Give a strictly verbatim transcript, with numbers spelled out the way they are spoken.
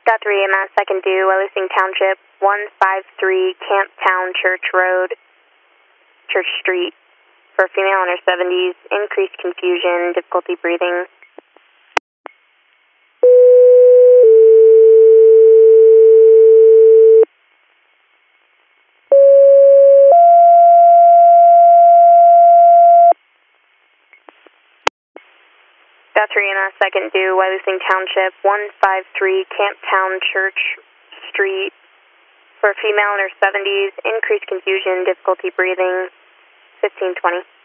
Got three A M S, second due, Wellsing Township, one five three Camp Town Church Road, Church Street, for female in her seventies, increased confusion, difficulty breathing. Got three A M S, second due, Wellsing Township, one five three Camp Town Church Street, for female in her seventies, increased confusion, difficulty breathing, fifteen twenty.